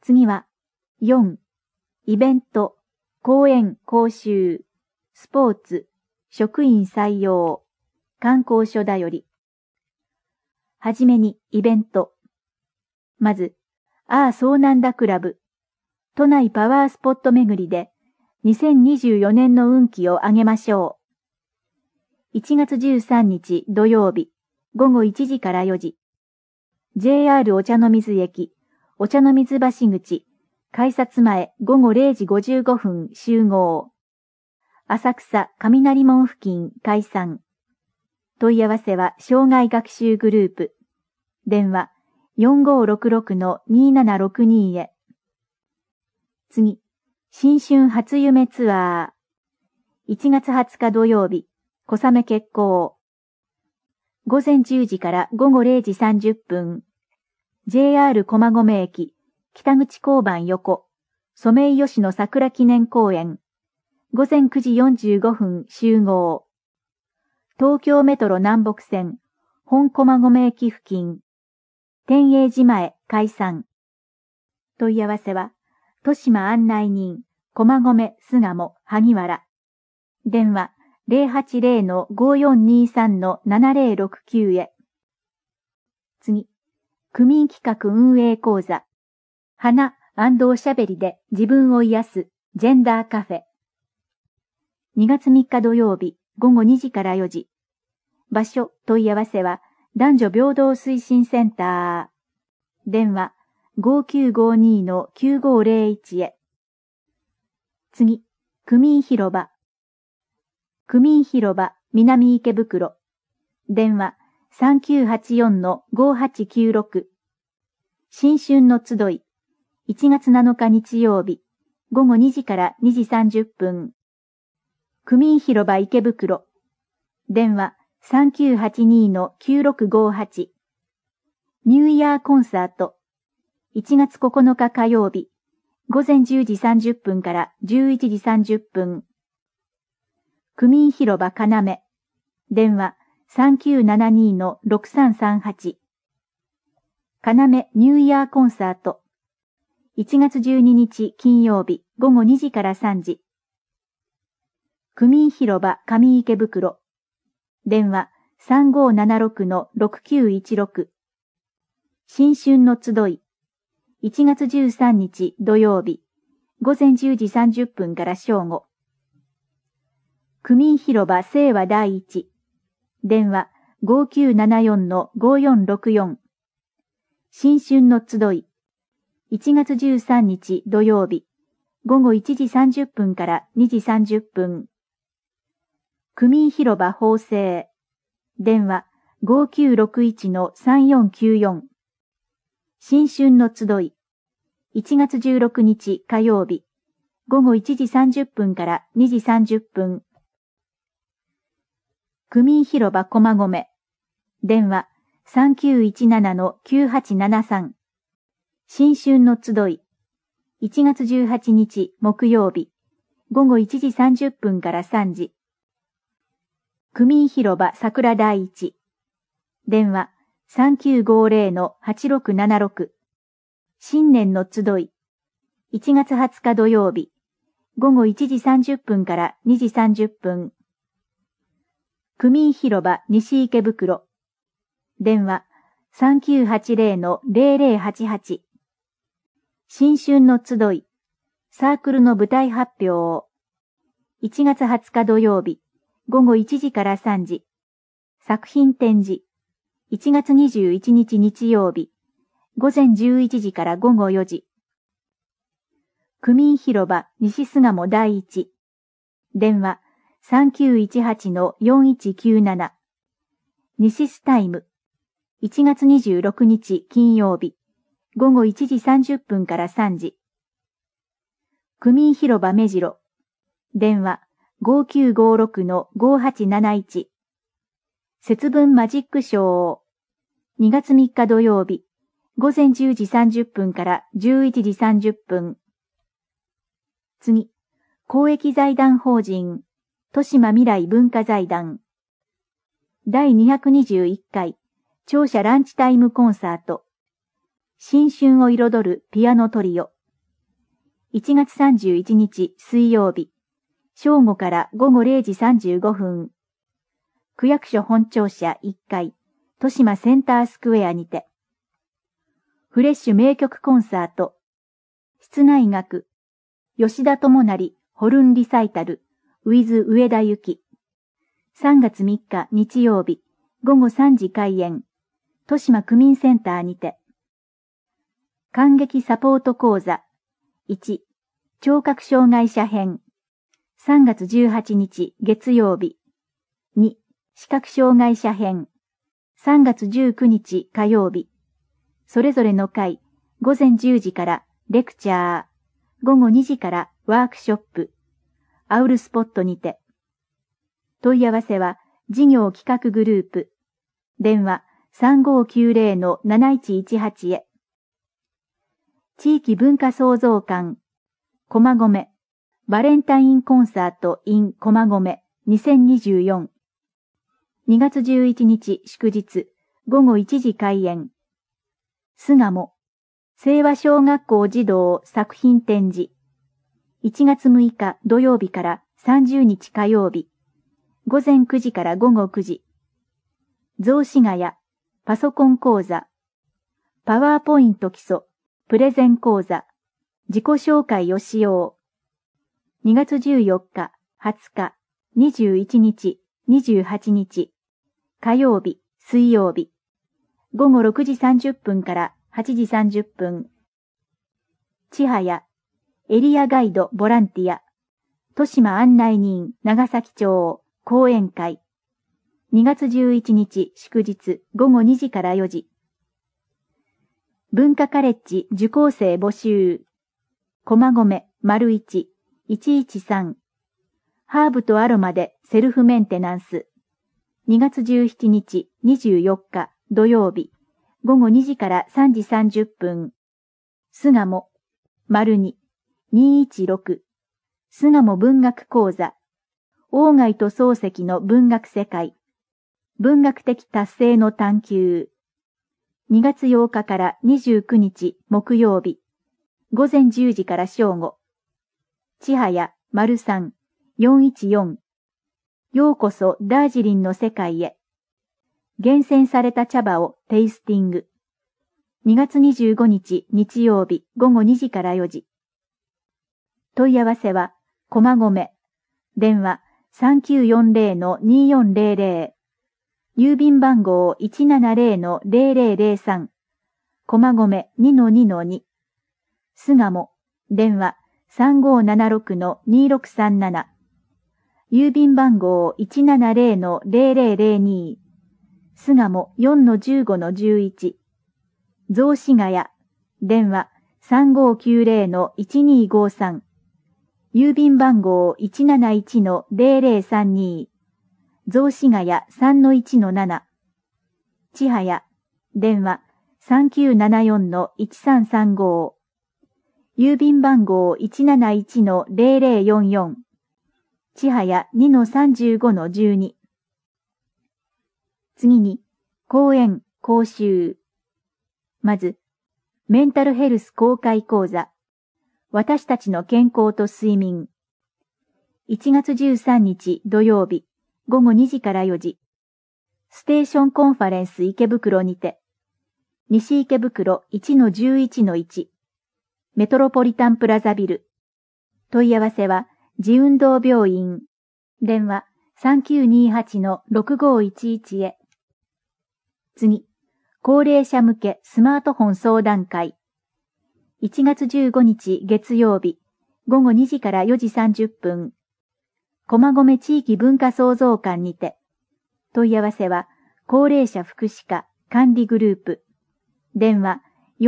次は、4、イベント、講演、講習、スポーツ、職員採用、観光所だより。はじめに、イベント。まず、そうなんだクラブ。都内パワースポット巡りで、2024年の運気を上げましょう。1月13日土曜日、午後1時から4時。JR お茶の水駅、お茶の水橋口、改札前午後0時55分集合。浅草雷門付近解散。問い合わせは障害学習グループ。電話4566-2762へ。次、新春初夢ツアー。1月20日土曜日、小雨決行。午前10時から午後0時30分。JR 駒込駅、北口交番横、ソメイヨシノ桜記念公園。午前9時45分集合。東京メトロ南北線、本駒込駅付近。天永寺前解散。問い合わせは、豊島案内人、駒込巣鴨萩原。電話080-5423-7069へ。次、区民企画運営講座。花&おしゃべりで自分を癒すジェンダーカフェ。2月3日土曜日午後2時から4時。場所問い合わせは男女平等推進センター。電話5952-9501へ。次、区民広場。区民広場南池袋。電話3984-5896。新春の集い。1月7日日曜日。午後2時から2時30分。区民広場池袋。電話3982-9658。ニューイヤーコンサート。1月9日火曜日。午前10時30分から11時30分。区民広場要。電話3972-6338。要ニューイヤーコンサート。1月12日金曜日午後2時から3時。区民広場上池袋。電話3576-6916。新春の集い。1月13日土曜日。午前10時30分から正午。区民広場清和第一。電話5974-5464。新春の集い。1月13日土曜日。午後1時30分から2時30分。区民広場法政。電話5961-3494。新春の集い。1月16日火曜日。午後1時30分から2時30分。区民広場駒込。電話3917-9873。新春の集い。1月18日木曜日。午後1時30分から3時。区民広場桜第一。電話3950-8676。新年の集い。1月20日土曜日。午後1時30分から2時30分。区民広場西池袋。電話3980-0088。新春の集い。サークルの舞台発表。1月20日土曜日。午後1時から3時。作品展示。1月21日日曜日。午前11時から午後4時。区民広場西巣鴨第一。電話3918-4197。西巣タイム。1月26日金曜日。午後1時30分から3時。区民広場目白。電話5956-5871。節分マジックショー。2月3日土曜日。午前10時30分から11時30分。次。公益財団法人。豊島未来文化財団。第221回。聴者ランチタイムコンサート。新春を彩るピアノトリオ。 1月31日水曜日、正午から午後0時35分。区役所本庁舎1階、豊島センタースクエアにて。フレッシュ名曲コンサート。室内楽。吉田智成、ホルンリサイタル、with 上田由紀。3月3日日曜日、午後3時開演。豊島区民センターにて。観劇サポート講座。1、聴覚障害者編。3月18日月曜日。2、視覚障害者編。3月19日火曜日。それぞれの回、午前10時からレクチャー、午後2時からワークショップ、アウルスポットにて。問い合わせは事業企画グループ。電話3590-7118へ。地域文化創造館、駒込、バレンタインコンサート in 駒込2024。2月11日祝日、午後1時開演。巣鴨、清和小学校児童作品展示。1月6日土曜日から30日火曜日。午前9時から午後9時。雑司ヶ谷、パソコン講座。パワーポイント基礎、プレゼン講座。自己紹介をしよう。2月14日、20日、21日、28日。火曜日、水曜日。午後6時30分から8時30分。千早、エリアガイドボランティア。豊島案内人長崎町講演会。2月11日祝日午後2時から4時。文化カレッジ受講生募集。駒込 ①113。ハーブとアロマでセルフメンテナンス。2月17日24日土曜日。午後2時から3時30分。巣鴨 ②216。巣鴨文学講座。鴎外と漱石の文学世界。文学的達成の探求。2月8日から29日木曜日。午前10時から正午。千早 ③414。ようこそダージリンの世界へ。厳選された茶葉をテイスティング。2月25日日曜日午後2時から4時。問い合わせは、駒込。電話3940-2400。郵便番号170-0003。駒込 2-2-2。巣鴨。電話3576-2637。郵便番号170-0002。巣鴨 4-15-11。雑司ヶ谷。電話3590-1253。郵便番号171-0032。雑司ヶ谷 3-1-7。千早。電話3974-1335。郵便番号171-0044。千早 2-35-12。次に、講演、講習。まず、メンタルヘルス公開講座。私たちの健康と睡眠。1月13日土曜日、午後2時から4時。ステーションコンファレンス池袋にて。西池袋 1-11-1。メトロポリタンプラザビル。問い合わせは、自運動病院。電話3928-6511へ。次、高齢者向けスマートフォン相談会。1月15日月曜日、午後2時から4時30分。駒込地域文化創造館にて。問い合わせは、高齢者福祉課管理グループ。電話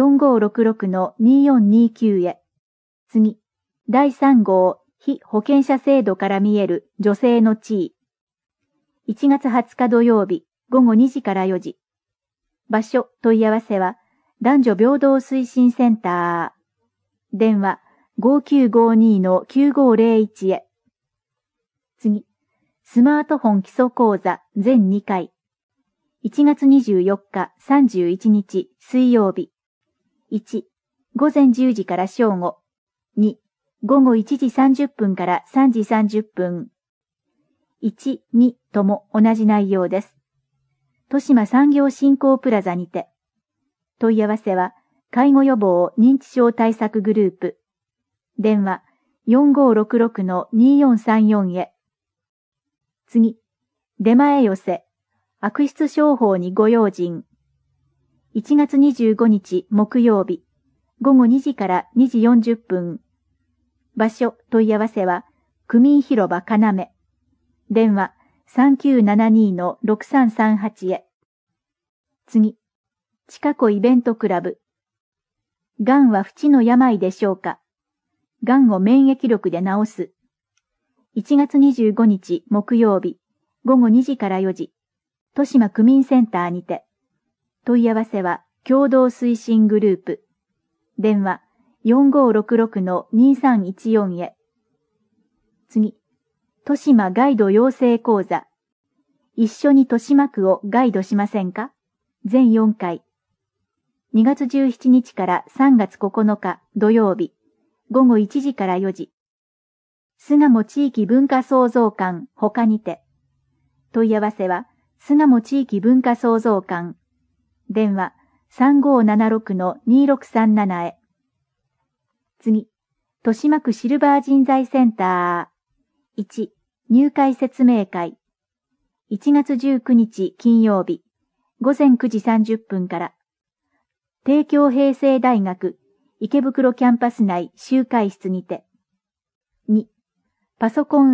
4566-2429へ。次、第3号被保険者制度から見える女性の地位。1月20日土曜日、午後2時から4時。場所問い合わせは、男女平等推進センター。電話5952-9501へ。次、スマートフォン基礎講座全2回。1月24日31日水曜日。1、午前10時から正午。2、 午後1時30分から3時30分。1、2とも同じ内容です。豊島産業振興プラザにて。問い合わせは、介護予防認知症対策グループ。電話、4566-2434へ。次、出前寄せ、悪質商法にご用心。1月25日木曜日、午後2時から2時40分。場所、問い合わせは、区民広場要。電話、3972-6338へ。次、近子イベントクラブ。がんは不治の病でしょうか。がんを免疫力で治す。1月25日木曜日、午後2時から4時、豊島区民センターにて。問い合わせは、共同推進グループ。電話、4566-2314へ。次、豊島ガイド養成講座。一緒に豊島区をガイドしませんか？全4回。2月17日から3月9日土曜日、午後1時から4時。巣鴨地域文化創造館他にて。問い合わせは、巣鴨地域文化創造館。電話、3576-2637へ。次、豊島区シルバー人材センター。1、入会説明会。1月19日金曜日、午前9時30分から。帝京平成大学池袋キャンパス内集会室にて。2、パソコン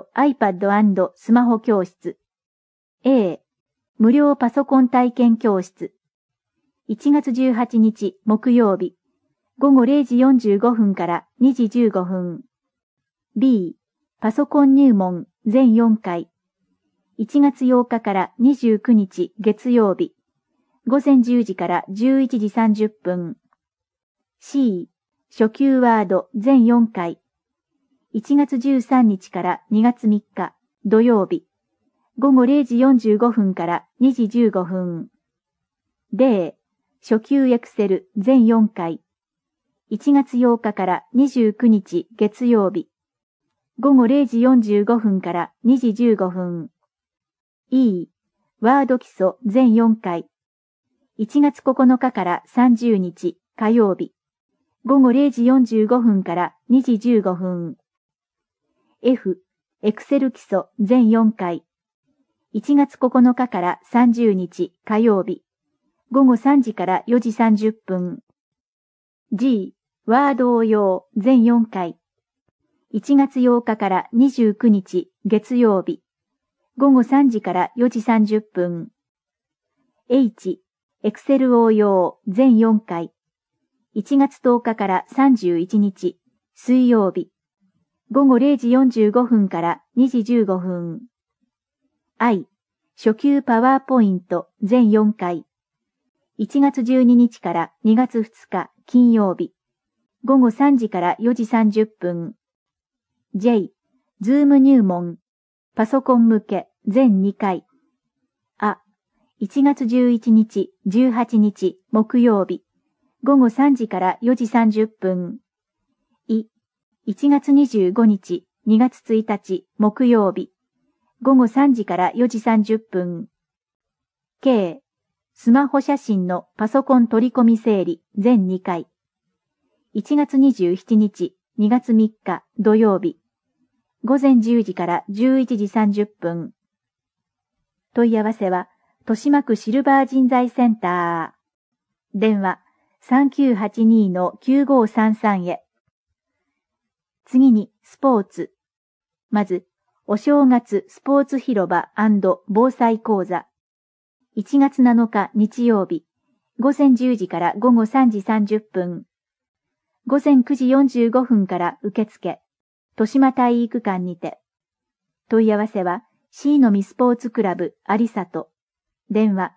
&iPad& スマホ教室。A、無料パソコン体験教室。1月18日木曜日、午後0時45分から2時15分。B、パソコン入門全4回。1月8日から29日月曜日、午前10時から11時30分。C、初級ワード全4回。1月13日から2月3日土曜日、午後0時45分から2時15分。D、初級エクセル全4回。1月8日から29日月曜日、午後0時45分から2時15分。E、ワード基礎全4回。1月9日から30日火曜日、午後0時45分から2時15分。F、エクセル基礎全4回。1月9日から30日火曜日、午後3時から4時30分。G、ワード応用全4回。1月8日から29日月曜日、午後3時から4時30分。H、エクセル応用全4回。1月10日から31日水曜日、午後0時45分から2時15分。I、初級パワーポイント全4回。1月12日から2月2日金曜日、午後3時から4時30分。J、ズーム入門、パソコン向け全2回。1月11日、18日木曜日、午後3時から4時30分。1月25日、2月1日木曜日、午後3時から4時30分。K、スマホ写真のパソコン取り込み整理全2回。1月27日、2月3日土曜日、午前10時から11時30分。問い合わせは、豊島区シルバー人材センター。電話、3982-9533へ。次に、スポーツ。まず、お正月スポーツ広場&防災講座。1月7日日曜日、午前10時から午後3時30分。午前9時45分から受付、豊島体育館にて。問い合わせは、Cのみスポーツクラブ有里。電話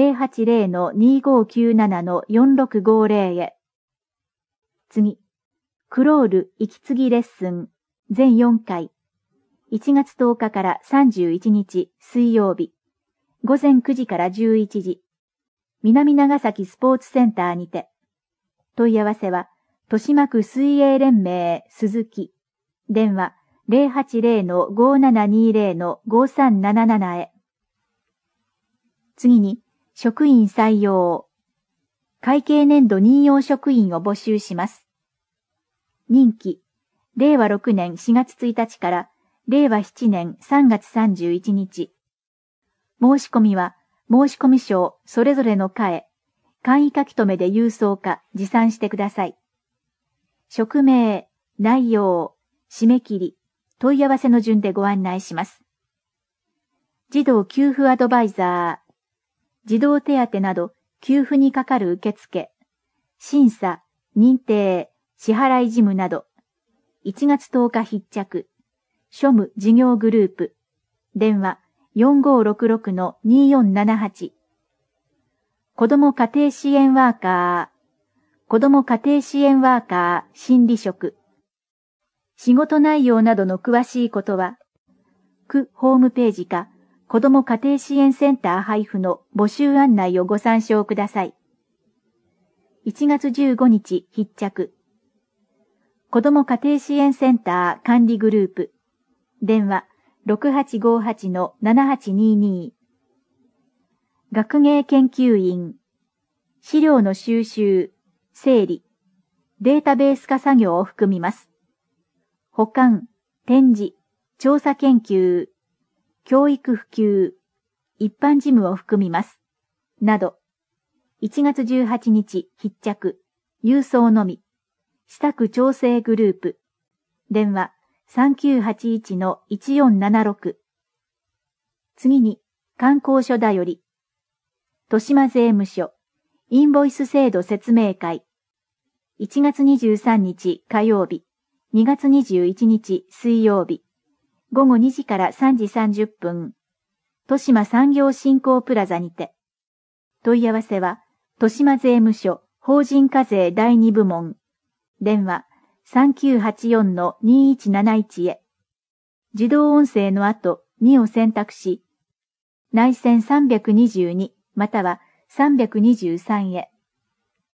080-2597-4650 へ。次、クロール息継ぎレッスン全4回。1月10日から31日水曜日、午前9時から11時、南長崎スポーツセンターにて。問い合わせは、 豊島区水泳連盟鈴木。電話 080-5720-5377 へ。次に、職員採用。会計年度任用職員を募集します。任期、令和6年4月1日から令和7年3月31日。申し込みは、申込書それぞれの課へ、簡易書き留めで郵送か持参してください。職名、内容、締め切り、問い合わせの順でご案内します。児童給付アドバイザー、児童手当など給付にかかる受付、審査、認定、支払い事務など、1月10日必着、庶務事業グループ、電話 4566-2478。子ども家庭支援ワーカー、子ども家庭支援ワーカー心理職。仕事内容などの詳しいことは、区ホームページか、子ども家庭支援センター配布の募集案内をご参照ください。1月15日必着。子ども家庭支援センター管理グループ。電話 6858-7822。学芸研究員。資料の収集、整理、データベース化作業を含みます。保管、展示、調査研究、教育普及、一般事務を含みます。など、1月18日必着、郵送のみ、施策調整グループ、電話 3981-1476。次に、観光所だより、豊島税務署、インボイス制度説明会、1月23日火曜日、2月21日水曜日、午後2時から3時30分、豊島産業振興プラザにて。問い合わせは、豊島税務署法人課税第2部門、電話 3984-2171 へ。自動音声の後2を選択し、内線322または323へ。